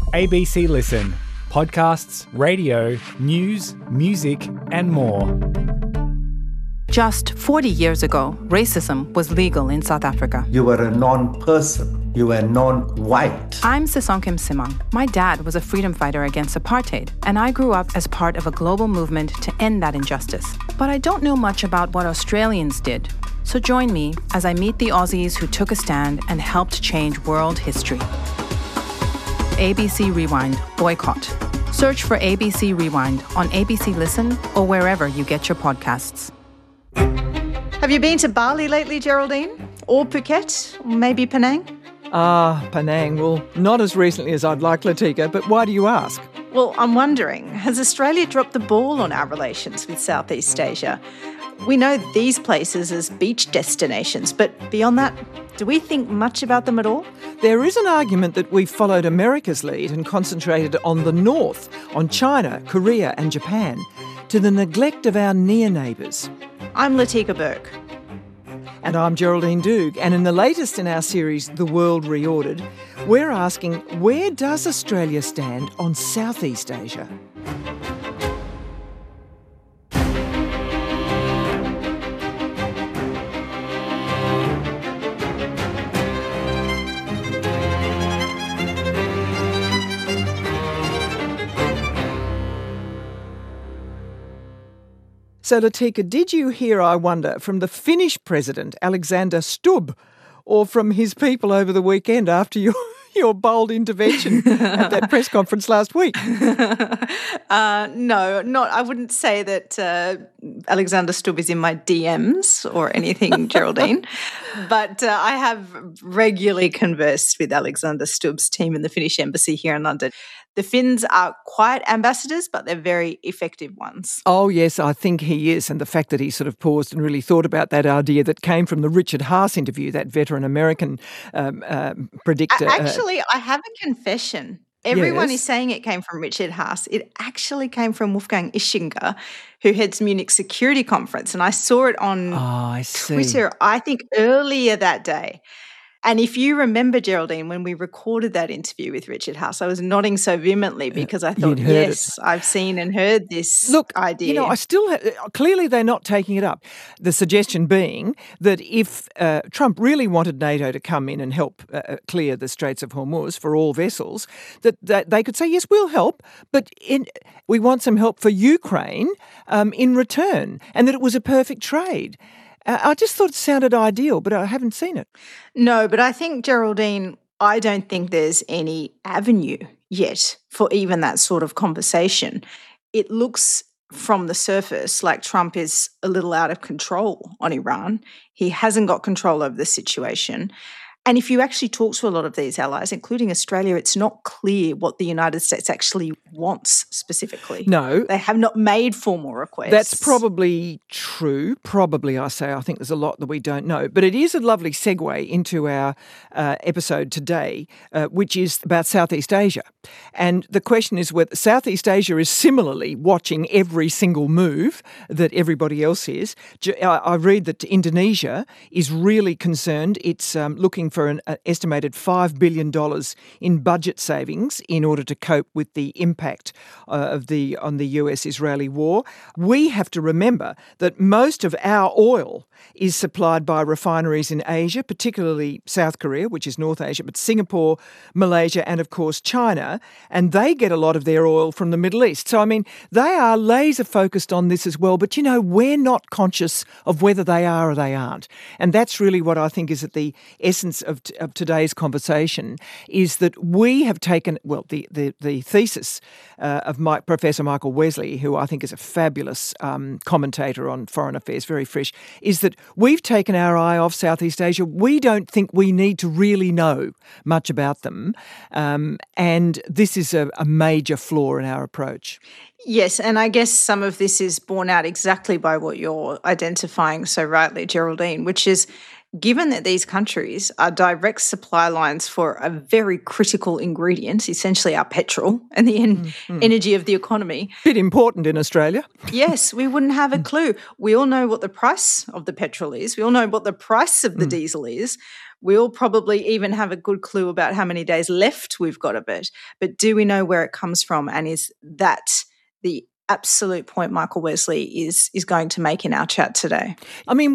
ABC Listen. Podcasts, radio, news, music, and more. Just 40 years ago, racism was legal in South Africa. You were a non-person. You were non-white. I'm Sisonkem Simang. My dad was a freedom fighter against apartheid, and I grew up as part of a global movement to end that injustice. But I don't know much about what Australians did. So join me as I meet the Aussies who took a stand and helped change world history. ABC Rewind Boycott. Search for ABC Rewind on ABC Listen or wherever you get your podcasts. Have you been to Bali lately, Geraldine? Or Phuket? Or maybe Penang? Penang. Well, not as recently as I'd like, Latika, but why do you ask? Well, I'm wondering, has Australia dropped the ball on our relations with Southeast Asia? We know these places as beach destinations, but beyond that, do we think much about them at all? There is an argument that we followed America's lead and concentrated on the north, on China, Korea and Japan, to the neglect of our near neighbours. I'm Latika Burke. And I'm Geraldine Doogue. And in the latest in our series, The World Reordered, we're asking, where does Australia stand on Southeast Asia? So, Latika, did you hear, I wonder, from the Finnish president, Alexander Stubb, or from his people over the weekend after your bold intervention at that press conference last week? No, I wouldn't say that Alexander Stubb is in my DMs or anything, Geraldine. But I have regularly conversed with Alexander Stubb's team in the Finnish embassy here in London. The Finns are quiet ambassadors, but they're very effective ones. Oh, yes, I think he is. And the fact that he sort of paused and really thought about that idea that came from the Richard Haas interview, that veteran American predictor. Actually, I have a confession. Everyone Yes. is saying it came from Richard Haas. It actually came from Wolfgang Ischinger, who heads Munich Security Conference. And I saw it on Twitter, I think earlier that day. And if you remember, Geraldine, when we recorded that interview with Richard Haas, I was nodding so vehemently because I thought, yes, I've seen and heard this idea. You know, I still clearly they're not taking it up. The suggestion being that if Trump really wanted NATO to come in and help clear the Straits of Hormuz for all vessels, that they could say, yes, we'll help, but we want some help for Ukraine in return, and that it was a perfect trade. I just thought it sounded ideal, but I haven't seen it. No, but I think, Geraldine, I don't think there's any avenue yet for even that sort of conversation. It looks from the surface like Trump is a little out of control on Iran. He hasn't got control over the situation. And if you actually talk to a lot of these allies, including Australia, it's not clear what the United States actually wants specifically. No. They have not made formal requests. That's probably true. Probably, I say. I think there's a lot that we don't know. But it is a lovely segue into our episode today, which is about Southeast Asia. And the question is whether Southeast Asia is similarly watching every single move that everybody else is. I read that Indonesia is really concerned. It's looking for an estimated $5 billion in budget savings in order to cope with the impact on the US-Israeli war. We have to remember that most of our oil is supplied by refineries in Asia, particularly South Korea, which is North Asia, but Singapore, Malaysia, and of course China, and they get a lot of their oil from the Middle East. So, I mean, they are laser focused on this as well, but, you know, we're not conscious of whether they are or they aren't. And that's really what I think is at the essence of today's conversation, is that we have taken, well, the thesis of Professor Michael Wesley, who I think is a fabulous commentator on foreign affairs, very fresh, is that we've taken our eye off Southeast Asia. We don't think we need to really know much about them. And this is a major flaw in our approach. Yes, and I guess some of this is borne out exactly by what you're identifying so rightly, Geraldine, which is given that these countries are direct supply lines for a very critical ingredient, essentially our petrol and the energy of the economy. Bit important in Australia. Yes, we wouldn't have a clue. We all know what the price of the petrol is. We all know what the price of the diesel is. We'll probably even have a good clue about how many days left we've got of it. But do we know where it comes from? And is that the absolute point Michael Wesley is going to make in our chat today? I mean,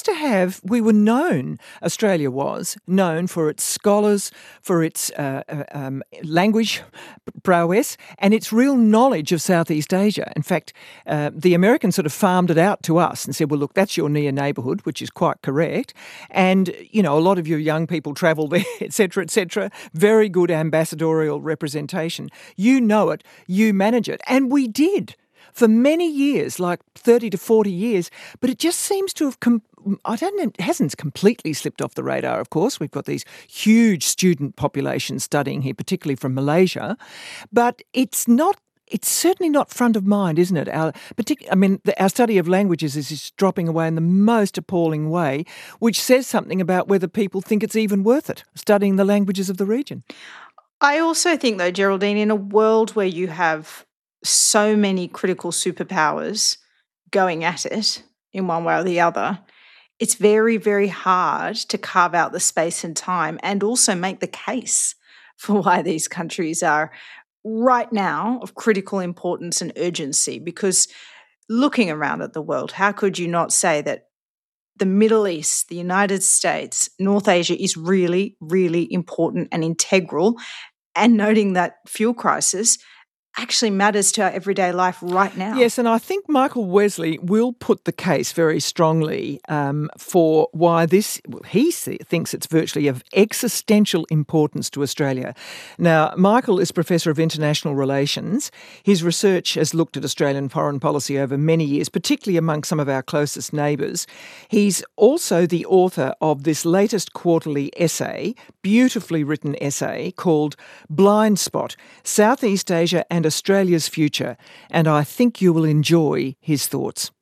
Australia was known for its scholars, for its language prowess, and its real knowledge of Southeast Asia. In fact, the Americans sort of farmed it out to us and said, well, look, that's your near neighbourhood, which is quite correct. And, you know, a lot of your young people travel there, et cetera, et cetera. Very good ambassadorial representation. You know it, you manage it. And we did. For many years, like 30 to 40 years, but it just seems to have, it hasn't completely slipped off the radar, of course. We've got these huge student populations studying here, particularly from Malaysia, but it's certainly not front of mind, isn't it? Our study of languages is just dropping away in the most appalling way, which says something about whether people think it's even worth it, studying the languages of the region. I also think, though, Geraldine, in a world where you have so many critical superpowers going at it in one way or the other, it's very, very hard to carve out the space and time and also make the case for why these countries are right now of critical importance and urgency. Because looking around at the world, how could you not say that the Middle East, the United States, North Asia is really, really important and integral, and noting that fuel crisis actually matters to our everyday life right now. Yes, and I think Michael Wesley will put the case very strongly for why he thinks it's virtually of existential importance to Australia. Now, Michael is Professor of International Relations. His research has looked at Australian foreign policy over many years, particularly among some of our closest neighbours. He's also the author of this latest quarterly essay, beautifully written essay, called Blind Spot, Southeast Asia and Australia's Future, and I think you will enjoy his thoughts.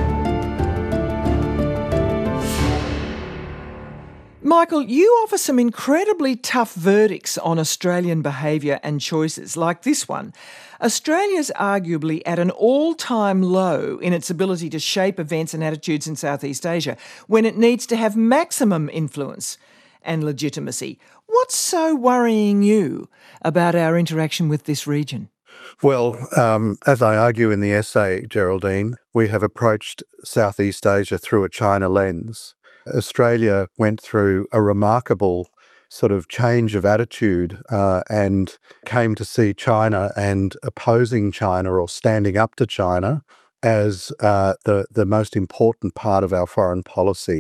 Michael, you offer some incredibly tough verdicts on Australian behaviour and choices, like this one. Australia's arguably at an all-time low in its ability to shape events and attitudes in Southeast Asia when it needs to have maximum influence and legitimacy. What's so worrying you about our interaction with this region? Well, as I argue in the essay, Geraldine, we have approached Southeast Asia through a China lens. Australia went through a remarkable sort of change of attitude and came to see China and opposing China or standing up to China as the most important part of our foreign policy.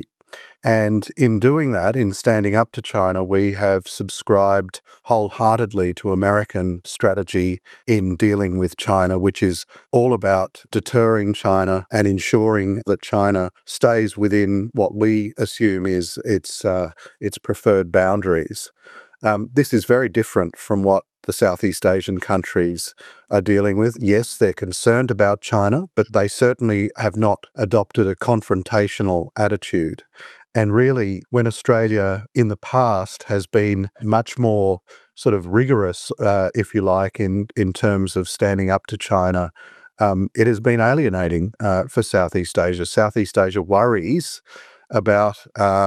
And in doing that, in standing up to China, we have subscribed wholeheartedly to American strategy in dealing with China, which is all about deterring China and ensuring that China stays within what we assume is its preferred boundaries. This is very different from what the Southeast Asian countries are dealing with. Yes, they're concerned about China, but they certainly have not adopted a confrontational attitude. And really, when Australia in the past has been much more sort of rigorous, if you like, in terms of standing up to China, it has been alienating for Southeast Asia. Southeast Asia worries about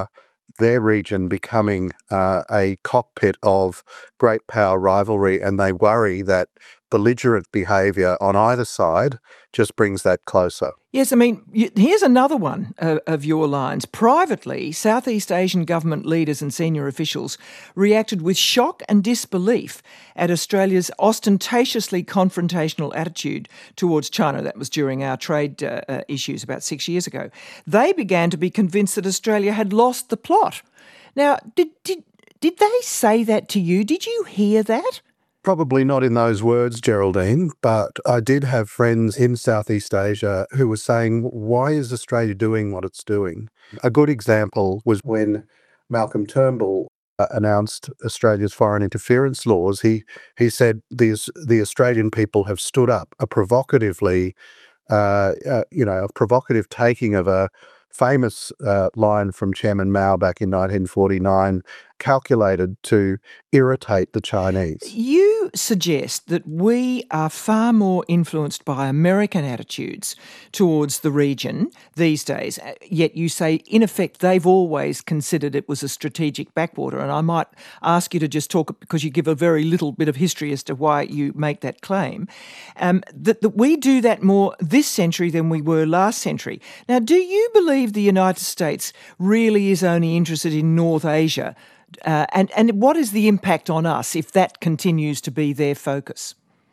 their region becoming a cockpit of great power rivalry, and they worry that belligerent behaviour on either side just brings that closer. Yes, I mean, here's another one of your lines. Privately, Southeast Asian government leaders and senior officials reacted with shock and disbelief at Australia's ostentatiously confrontational attitude towards China. That was during our trade issues about 6 years ago. They began to be convinced that Australia had lost the plot. Now, did they say that to you? Did you hear that? Probably not in those words, Geraldine, but I did have friends in Southeast Asia who were saying, why is Australia doing what it's doing? A good example was when Malcolm Turnbull announced Australia's foreign interference laws. He said the Australian people have stood up a provocative taking of a famous line from Chairman Mao back in 1949, calculated to irritate the Chinese. You suggest that we are far more influenced by American attitudes towards the region these days, yet you say, in effect, they've always considered it was a strategic backwater. And I might ask you to just talk, because you give a very little bit of history as to why you make that claim, that we do that more this century than we were last century. Now, do you believe the United States really is only interested in North Asia? And what is the impact on us if that continues to be their focus?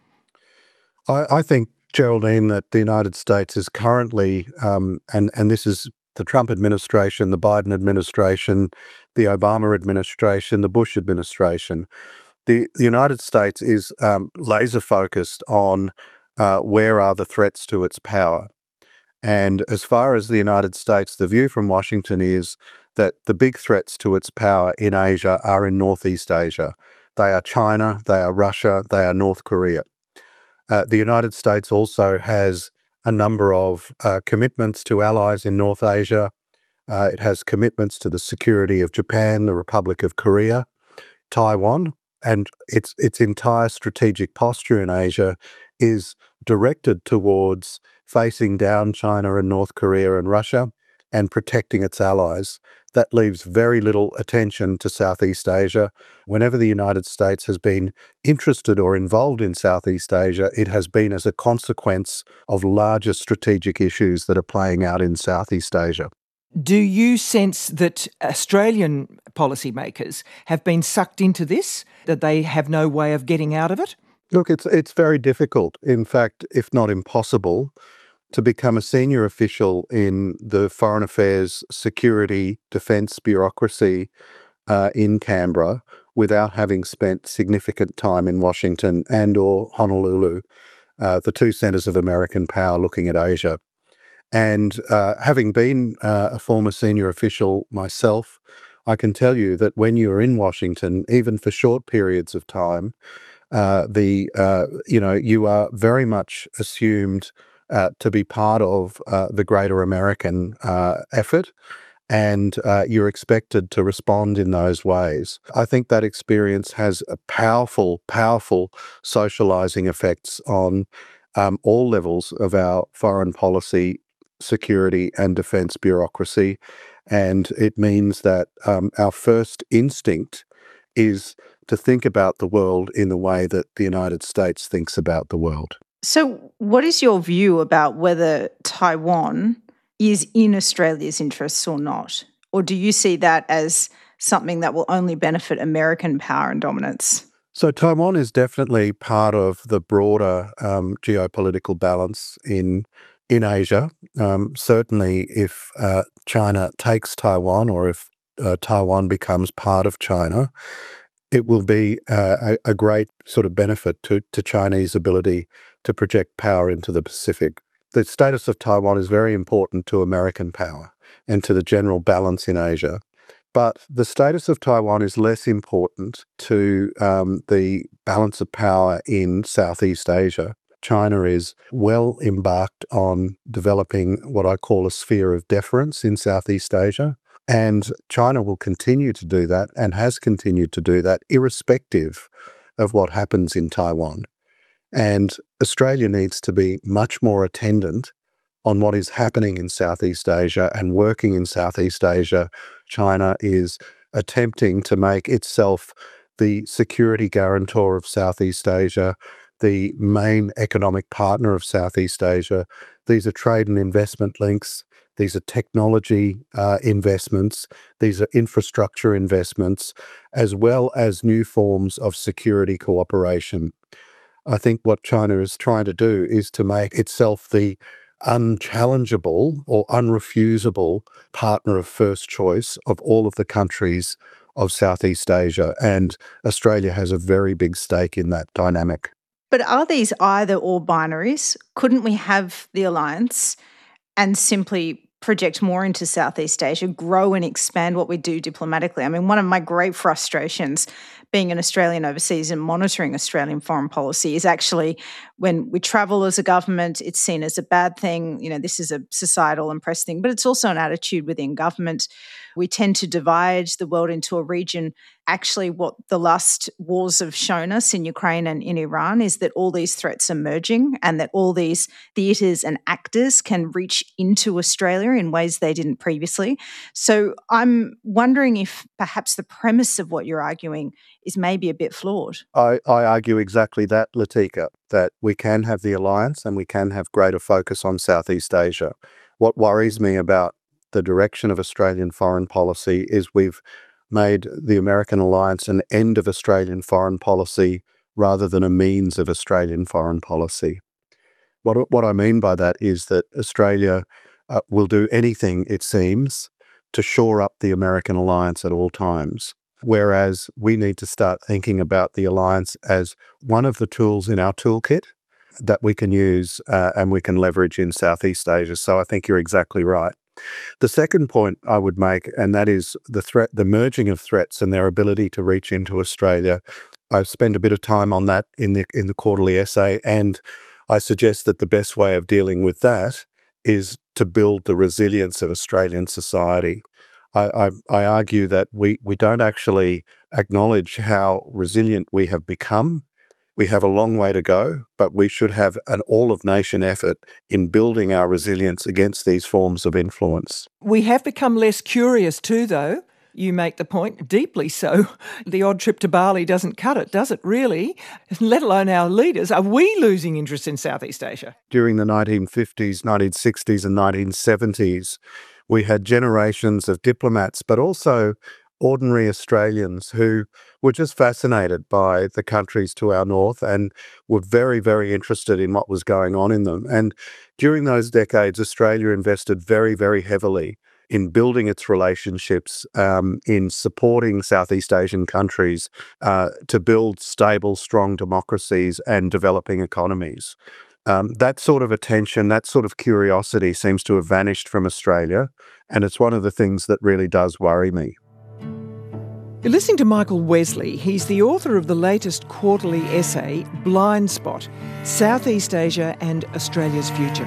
I think, Geraldine, that the United States is currently, and this is the Trump administration, the Biden administration, the Obama administration, the Bush administration, the United States is laser focused on where are the threats to its power. And as far as the United States, the view from Washington is that the big threats to its power in Asia are in Northeast Asia. They are China, they are Russia, they are North Korea. The United States also has a number of commitments to allies in North Asia. It has commitments to the security of Japan, the Republic of Korea, Taiwan, and its entire strategic posture in Asia is directed towards facing down China and North Korea and Russia and protecting its allies. That leaves very little attention to Southeast Asia. Whenever the United States has been interested or involved in Southeast Asia, it has been as a consequence of larger strategic issues that are playing out in Southeast Asia. Do you sense that Australian policymakers have been sucked into this, that they have no way of getting out of it? Look, it's very difficult, in fact, if not impossible, to become a senior official in the foreign affairs, security, defence bureaucracy in Canberra without having spent significant time in Washington and or Honolulu, the two centres of American power looking at Asia. And having been a former senior official myself, I can tell you that when you're in Washington, even for short periods of time, you are very much assumed to be part of the greater American effort, and you're expected to respond in those ways. I think that experience has a powerful socializing effects on all levels of our foreign policy, security and defence bureaucracy, and it means that our first instinct is to think about the world in the way that the United States thinks about the world. So what is your view about whether Taiwan is in Australia's interests or not? Or do you see that as something that will only benefit American power and dominance? So Taiwan is definitely part of the broader geopolitical balance in Asia. Certainly if China takes Taiwan, or if Taiwan becomes part of China, it will be a great sort of benefit to Chinese ability to project power into the Pacific. The status of Taiwan is very important to American power and to the general balance in Asia. But the status of Taiwan is less important to the balance of power in Southeast Asia. China is well embarked on developing what I call a sphere of deference in Southeast Asia. And China will continue to do that and has continued to do that irrespective of what happens in Taiwan. And Australia needs to be much more attendant on what is happening in Southeast Asia and working in Southeast Asia. China is attempting to make itself the security guarantor of Southeast Asia, the main economic partner of Southeast Asia. These are trade and investment links. These are technology investments. These are infrastructure investments, as well as new forms of security cooperation. I think what China is trying to do is to make itself the unchallengeable or unrefusable partner of first choice of all of the countries of Southeast Asia. And Australia has a very big stake in that dynamic. But are these either or binaries? Couldn't we have the alliance and simply project more into Southeast Asia, grow and expand what we do diplomatically? I mean, one of my great frustrations being an Australian overseas and monitoring Australian foreign policy is actually when we travel as a government, it's seen as a bad thing. This is a societal and press thing, but it's also an attitude within government. We tend to divide the world into a region. Actually, what the last wars have shown us in Ukraine and in Iran is that all these threats are merging and that all these theatres and actors can reach into Australia in ways they didn't previously. So I'm wondering if perhaps the premise of what you're arguing is maybe a bit flawed. I argue exactly that, Latika, that we can have the alliance and we can have greater focus on Southeast Asia. What worries me about the direction of Australian foreign policy is we've made the American alliance an end of Australian foreign policy rather than a means of Australian foreign policy. What I mean by that is that Australia will do anything, it seems, to shore up the American alliance at all times, whereas we need to start thinking about the alliance as one of the tools in our toolkit that we can use and we can leverage in Southeast Asia. So I think you're exactly right. The second point I would make, and that is the merging of threats and their ability to reach into Australia. I've spent a bit of time on that in the quarterly essay, and I suggest that the best way of dealing with that is to build the resilience of Australian society. I argue that we don't actually acknowledge how resilient we have become. We have a long way to go, but we should have an all-of-nation effort in building our resilience against these forms of influence. We have become less curious too, though. You make the point, deeply so. The odd trip to Bali doesn't cut it, does it really? Let alone our leaders. Are we losing interest in Southeast Asia? During the 1950s, 1960s and 1970s, we had generations of diplomats, but also ordinary Australians who were just fascinated by the countries to our north and were very, very interested in what was going on in them. And during those decades, Australia invested very, very heavily in building its relationships, in supporting Southeast Asian countries to build stable, strong democracies and developing economies. That sort of attention, that sort of curiosity seems to have vanished from Australia, and it's one of the things that really does worry me. You're listening to Michael Wesley. He's the author of the latest quarterly essay, Blind Spot, Southeast Asia and Australia's Future.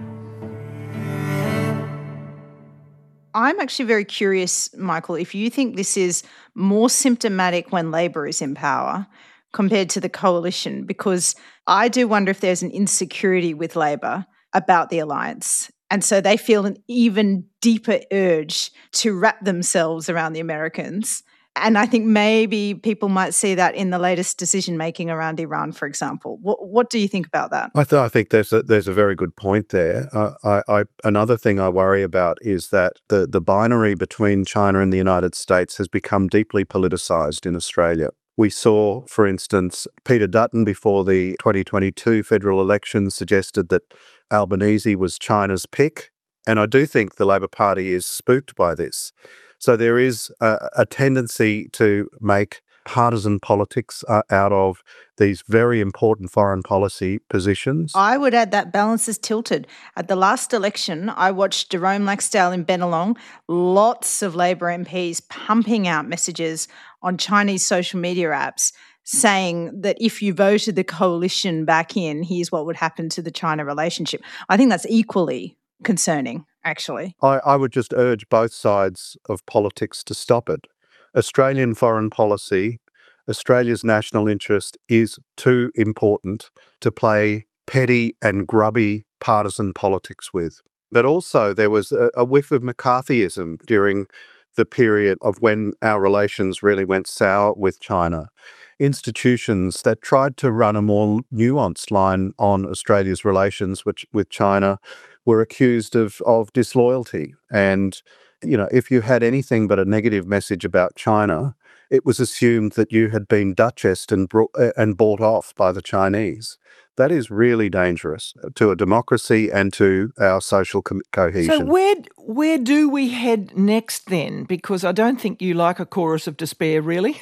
I'm actually very curious, Michael, if you think this is more symptomatic when Labor is in power compared to the coalition, because I do wonder if there's an insecurity with Labor about the alliance. And so they feel an even deeper urge to wrap themselves around the Americans. And I think maybe people might see that in the latest decision-making around Iran, for example. What do you think about that? I think there's a very good point there. Another thing I worry about is that the binary between China and the United States has become deeply politicised in Australia. We saw, for instance, Peter Dutton before the 2022 federal elections suggested that Albanese was China's pick. And I do think the Labor Party is spooked by this. So there is a tendency to make partisan politics out of these very important foreign policy positions. I would add that balance is tilted. At the last election, I watched Jerome Laxdale in Bennelong, lots of Labor MPs pumping out messages on Chinese social media apps saying that if you voted the coalition back in, here's what would happen to the China relationship. I think that's equally concerning, actually. I would just urge both sides of politics to stop it. Australian foreign policy, Australia's national interest is too important to play petty and grubby partisan politics with. But also there was a whiff of McCarthyism during the period of when our relations really went sour with China. Institutions that tried to run a more nuanced line on Australia's relations with China were accused of disloyalty. And, if you had anything but a negative message about China, it was assumed that you had been duchessed and bought off by the Chinese. That is really dangerous to a democracy and to our social cohesion. So where do we head next then? Because I don't think you like a chorus of despair, really.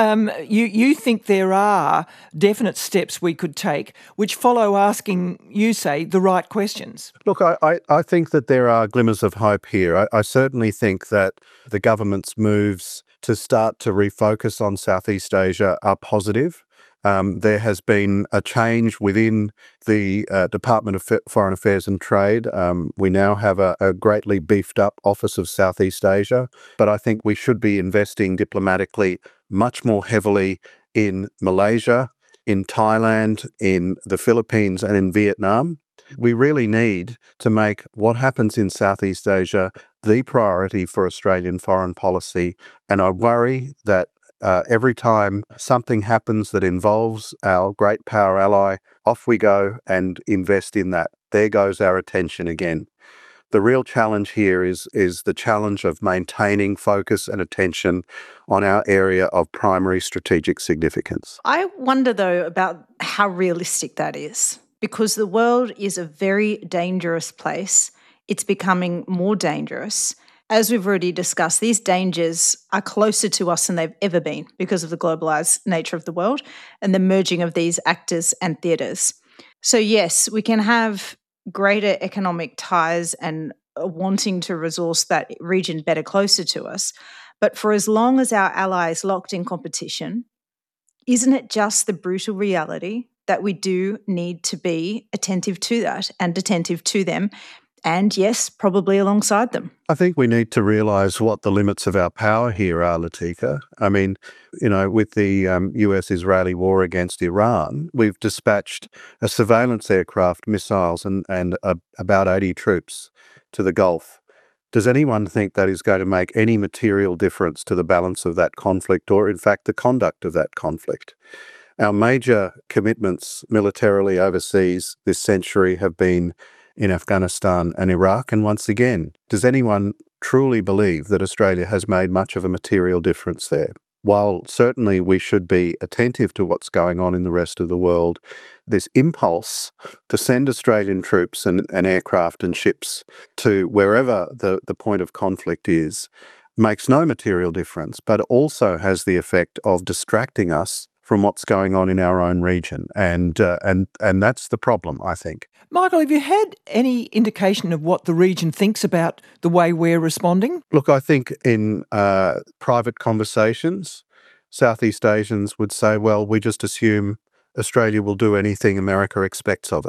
You think there are definite steps we could take which follow asking, you say, the right questions. Look, I think that there are glimmers of hope here. I certainly think that the government's moves to start to refocus on Southeast Asia are positive. There has been a change within the Department of Foreign Affairs and Trade. We now have a greatly beefed up Office of Southeast Asia, but I think we should be investing diplomatically much more heavily in Malaysia, in Thailand, in the Philippines and in Vietnam. We really need to make what happens in Southeast Asia the priority for Australian foreign policy, and I worry that every time something happens that involves our great power ally, off we go and invest in that. There goes our attention again. The real challenge here is the challenge of maintaining focus and attention on our area of primary strategic significance. I wonder, though, about how realistic that is, because the world is a very dangerous place. It's becoming more dangerous. As we've already discussed, these dangers are closer to us than they've ever been because of the globalised nature of the world and the merging of these actors and theatres. So yes, we can have greater economic ties and wanting to resource that region better closer to us. But for as long as our ally is locked in competition, isn't it just the brutal reality that we do need to be attentive to that and attentive to them? And yes, probably alongside them. I think we need to realise what the limits of our power here are, Latika. I mean, with the US-Israeli war against Iran, we've dispatched a surveillance aircraft, missiles and about 80 troops to the Gulf. Does anyone think that is going to make any material difference to the balance of that conflict or, in fact, the conduct of that conflict? Our major commitments militarily overseas this century have been in Afghanistan and Iraq. And once again, does anyone truly believe that Australia has made much of a material difference there? While certainly we should be attentive to what's going on in the rest of the world, this impulse to send Australian troops and aircraft and ships to wherever the point of conflict is makes no material difference, but also has the effect of distracting us from what's going on in our own region. And that's the problem, I think. Michael, have you had any indication of what the region thinks about the way we're responding? Look, I think in private conversations, Southeast Asians would say, well, we just assume Australia will do anything America expects of it.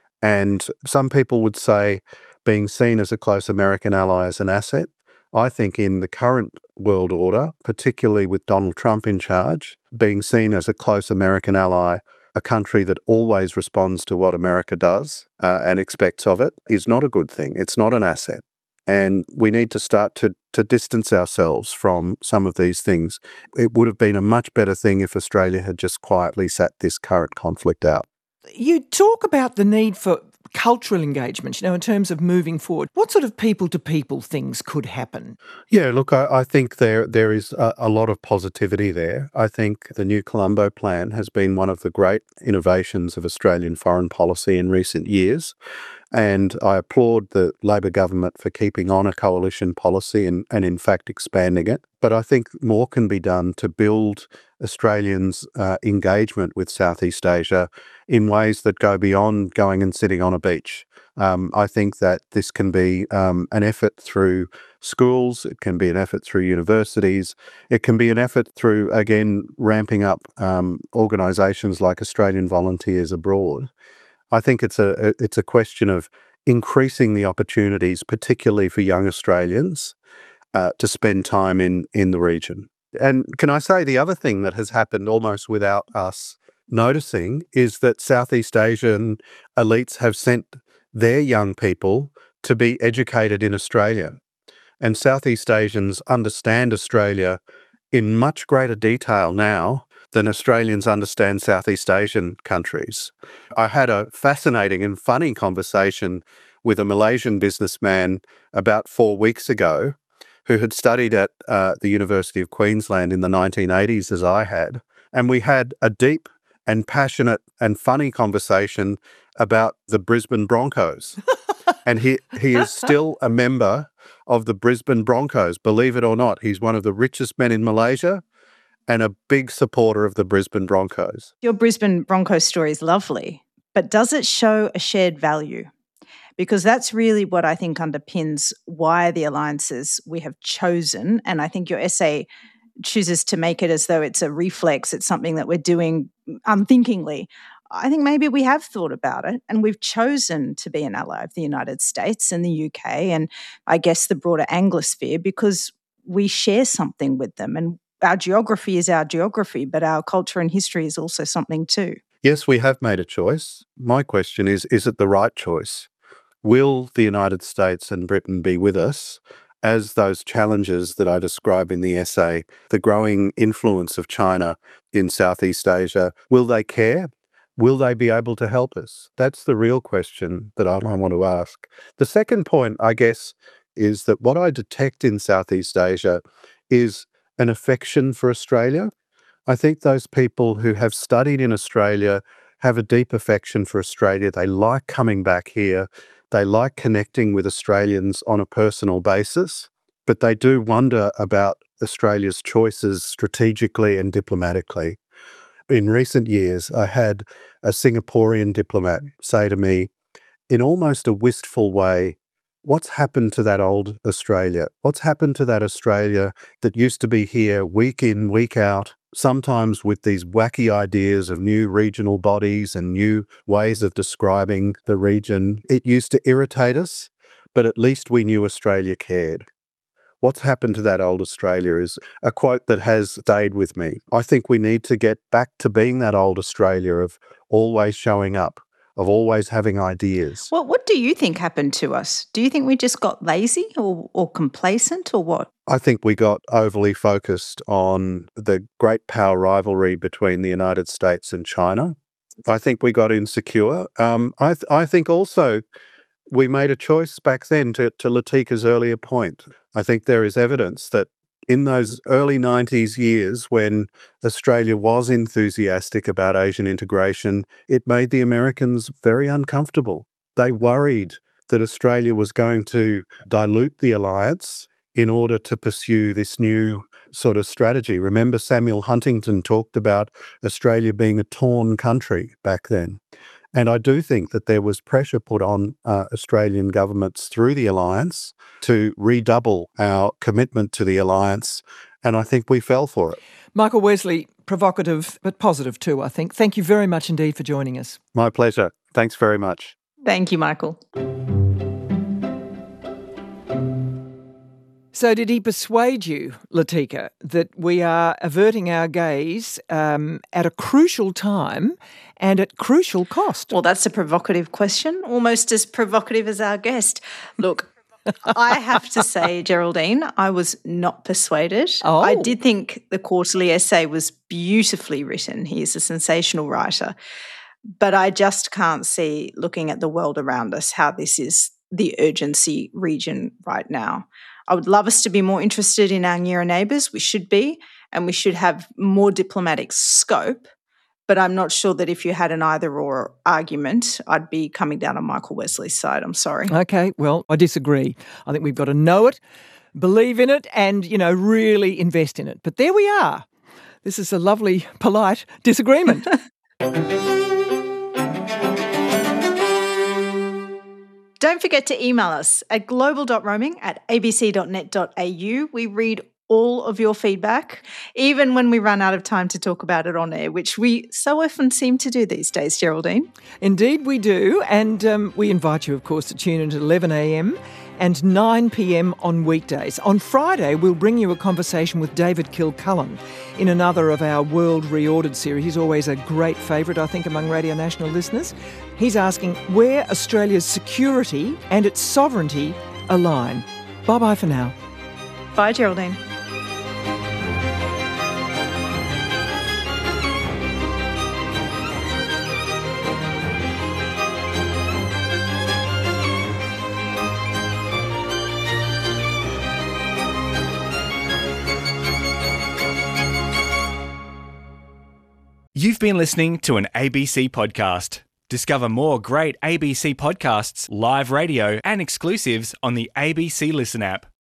And some people would say being seen as a close American ally is an asset. I think in the current world order, particularly with Donald Trump in charge, being seen as a close American ally, a country that always responds to what America does and expects of it, is not a good thing. It's not an asset. And we need to start to distance ourselves from some of these things. It would have been a much better thing if Australia had just quietly sat this current conflict out. You talk about the need for cultural engagement, in terms of moving forward. What sort of people-to-people things could happen? Yeah, look, I think there is a lot of positivity there. I think the new Colombo Plan has been one of the great innovations of Australian foreign policy in recent years. And I applaud the Labor government for keeping on a coalition policy and in fact expanding it. But I think more can be done to build Australians' engagement with Southeast Asia in ways that go beyond going and sitting on a beach. I think that this can be an effort through schools, it can be an effort through universities, it can be an effort through, again, ramping up organisations like Australian Volunteers Abroad. I think it's a question of increasing the opportunities, particularly for young Australians, to spend time in the region. And can I say the other thing that has happened almost without us noticing is that Southeast Asian elites have sent their young people to be educated in Australia. And Southeast Asians understand Australia in much greater detail now than Australians understand Southeast Asian countries. I had a fascinating and funny conversation with a Malaysian businessman about 4 weeks ago who had studied at the University of Queensland in the 1980s as I had. And we had a deep and passionate and funny conversation about the Brisbane Broncos. And he is still a member of the Brisbane Broncos. Believe it or not, he's one of the richest men in Malaysia and a big supporter of the Brisbane Broncos. Your Brisbane Broncos story is lovely, but does it show a shared value? Because that's really what I think underpins why the alliances we have chosen, and I think your essay chooses to make it as though it's a reflex, it's something that we're doing unthinkingly. I think maybe we have thought about it and we've chosen to be an ally of the United States and the UK and I guess the broader Anglosphere because we share something with them. And our geography is our geography, but our culture and history is also something too. Yes, we have made a choice. My question is it the right choice? Will the United States and Britain be with us as those challenges that I describe in the essay, the growing influence of China in Southeast Asia, will they care? Will they be able to help us? That's the real question that I want to ask. The second point, I guess, is that what I detect in Southeast Asia is an affection for Australia. I think those people who have studied in Australia have a deep affection for Australia. They like coming back here. They like connecting with Australians on a personal basis, but they do wonder about Australia's choices strategically and diplomatically. In recent years, I had a Singaporean diplomat say to me, in almost a wistful way, what's happened to that old Australia? What's happened to that Australia that used to be here week in, week out, sometimes with these wacky ideas of new regional bodies and new ways of describing the region? It used to irritate us, but at least we knew Australia cared. What's happened to that old Australia is a quote that has stayed with me. I think we need to get back to being that old Australia of always showing up, of always having ideas. Well, what do you think happened to us? Do you think we just got lazy or complacent or what? I think we got overly focused on the great power rivalry between the United States and China. I think we got insecure. I think also we made a choice back then, to Latika's earlier point. I think there is evidence that in those early 90s years when Australia was enthusiastic about Asian integration, it made the Americans very uncomfortable. They worried that Australia was going to dilute the alliance in order to pursue this new sort of strategy. Remember, Samuel Huntington talked about Australia being a torn country back then. And I do think that there was pressure put on Australian governments through the alliance to redouble our commitment to the alliance, and I think we fell for it. Michael Wesley, provocative but positive too, I think. Thank you very much indeed for joining us. My pleasure. Thanks very much. Thank you, Michael. So did he persuade you, Latika, that we are averting our gaze at a crucial time and at crucial cost? Well, that's a provocative question, almost as provocative as our guest. Look, I have to say, Geraldine, I was not persuaded. Oh. I did think the quarterly essay was beautifully written. He is a sensational writer. But I just can't see, looking at the world around us, how this is the urgency region right now. I would love us to be more interested in our nearer neighbours. We should be, and we should have more diplomatic scope. But I'm not sure that if you had an either-or argument, I'd be coming down on Michael Wesley's side. I'm sorry. Okay, well, I disagree. I think we've got to know it, believe in it, and, really invest in it. But there we are. This is a lovely, polite disagreement. Don't forget to email us at global.roaming@abc.net.au. We read all of your feedback, even when we run out of time to talk about it on air, which we so often seem to do these days, Geraldine. Indeed we do, and we invite you, of course, to tune in at 11 a.m. and 9 p.m. on weekdays. On Friday, we'll bring you a conversation with David Kilcullen in another of our World Reordered series. He's always a great favourite, I think, among Radio National listeners. He's asking where Australia's security and its sovereignty align. Bye-bye for now. Bye, Geraldine. You've been listening to an ABC podcast. Discover more great ABC podcasts, live radio, and exclusives on the ABC Listen app.